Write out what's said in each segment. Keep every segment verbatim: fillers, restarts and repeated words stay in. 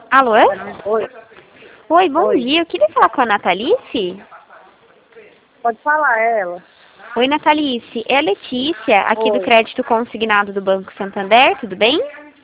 Alô? Oi. Oi, bom Oi. dia. Eu queria falar com a Natalice. Pode falar, é ela. Oi, Natalice. É a Letícia, aqui do Oi. Crédito Consignado do Banco Santander. Tudo bem?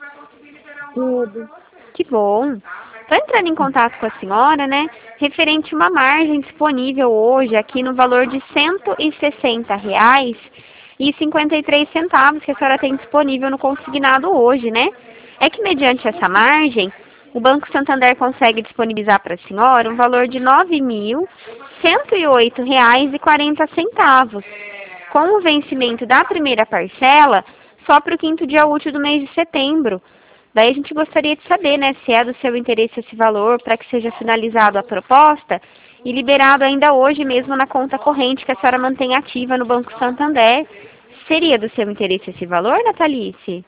Tudo. Que bom. Estou entrando em contato com a senhora, né? Referente a uma margem disponível hoje aqui no valor de cento e sessenta reais e cinquenta e três centavos que a senhora tem disponível no consignado hoje, né? É que mediante essa margem, o Banco Santander consegue disponibilizar para a senhora um valor de nove mil cento e oito reais e quarenta centavos, com o vencimento da primeira parcela só para o quinto dia útil do mês de setembro. Daí a gente gostaria de saber, né, se é do seu interesse esse valor para que seja finalizado a proposta e liberado ainda hoje mesmo na conta corrente que a senhora mantém ativa no Banco Santander. Seria do seu interesse esse valor, Natalice?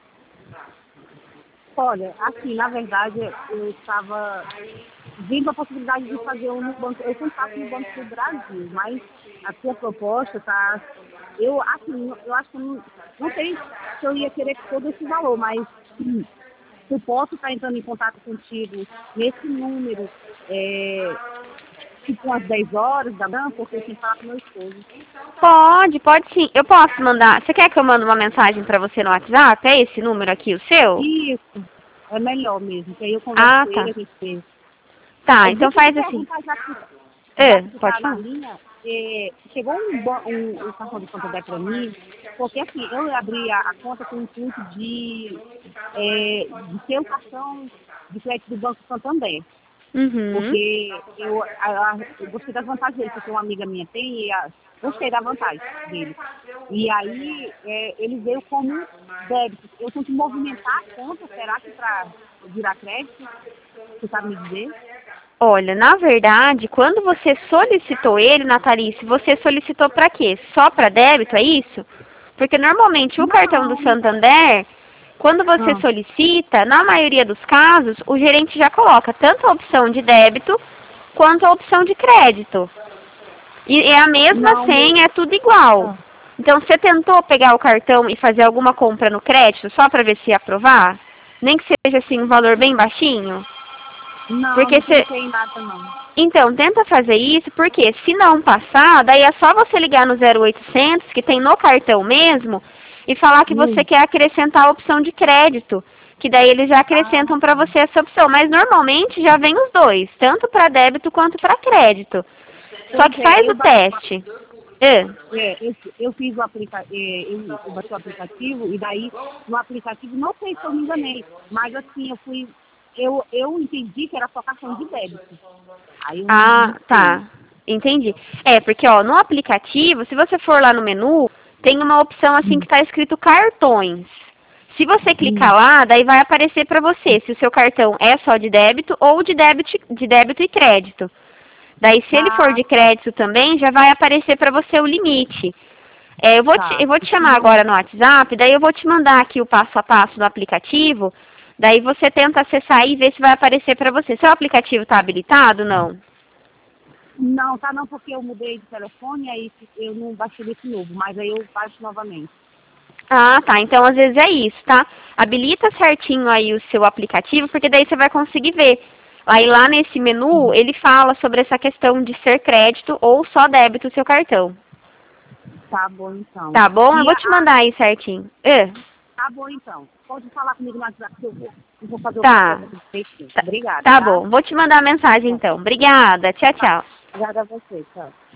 Olha, assim, na verdade, eu estava vendo a possibilidade de fazer um no banco. Eu sempre faço no Banco do Brasil, mas a sua proposta tá. Eu, assim, eu acho que eu não, não sei se eu ia querer todo esse valor, mas hum, eu posso estar entrando em contato contigo nesse número, é, tipo umas dez horas da manhã, porque eu tenho que falar com meu esposo. Pode, pode sim. Eu posso mandar. Você quer que eu mande uma mensagem para você no WhatsApp? É esse número aqui, o seu? Isso, é melhor mesmo, que aí eu converso Ah, com ele, tá. a gente vê. Tá, É, então deixa eu te faz assim. perguntar, já que, já É, que tu pode tá na falar. linha, é, chegou um, ba- um, um cartão de Santander para mim, porque assim, eu abri a, a conta com o intuito de, é, de ter o cartão de crédito do Banco Santander, Uhum. porque eu, a- a- eu gostei das vantagens dele, porque uma amiga minha tem e a, gostei da vantagem dele. E aí, é, ele veio como débito. Eu tenho que movimentar a conta, será que para virar crédito? Você sabe me dizer? Olha, na verdade, quando você solicitou ele, Natalice, você solicitou para quê? Só para débito, é isso? Porque normalmente o cartão do Não. Santander, quando você Ah, solicita, na maioria dos casos, o gerente já coloca tanto a opção de débito quanto a opção de crédito. E é a mesma não, meu. senha, é tudo igual. Ah, Então, você tentou pegar o cartão e fazer alguma compra no crédito só para ver se ia aprovar? Nem que seja assim um valor bem baixinho? não, Porque não você pensei em nada, não. então, tenta fazer isso, porque se não passar, daí é só você ligar no zero oitocentos, que tem no cartão mesmo, e falar que você Hum. quer acrescentar a opção de crédito, que daí eles já Ah, acrescentam para você essa opção. Mas normalmente já vem os dois, tanto para débito quanto para crédito. Só pois que é, faz aí eu o bati, teste. É. é, eu, eu fiz o aplicativo, eu, eu bati o aplicativo, e daí no aplicativo, não sei se eu me enganei, mas assim, eu fui, eu, eu entendi que era só cartão de débito. Aí eu não, Ah, não sei. tá. Entendi. É, porque ó, no aplicativo, se você for lá no menu, tem uma opção assim que Hum, está escrito cartões. Se você clicar hum, lá, daí vai aparecer para você se o seu cartão é só de débito ou de débito, de débito e crédito. Daí, se ele for ah, de tá, crédito também, já vai aparecer para você o limite. É, eu vou te, tá. eu vou te E se chamar não, agora no WhatsApp, daí eu vou te mandar aqui o passo a passo do aplicativo. Daí você tenta acessar e ver se vai aparecer para você. Seu aplicativo está habilitado? Não? não, tá não, porque eu mudei de telefone, aí eu não baixei desse novo, mas aí eu baixo novamente. Ah, tá. Então, às vezes é isso, tá? Habilita certinho aí o seu aplicativo, porque daí você vai conseguir ver. Aí lá nesse menu, ele fala sobre essa questão de ser crédito ou só débito o seu cartão. Tá bom, então. Tá bom? Eu E vou te a, mandar aí certinho. É, Tá bom, então. Pode falar comigo no WhatsApp que eu vou, eu vou fazer o tá. processo aqui direitinho. Tá. Obrigada, Tá tá? bom. Vou te mandar a mensagem Tá. então. Obrigada. Tchau, Tá. tchau. Obrigada a você, tchau.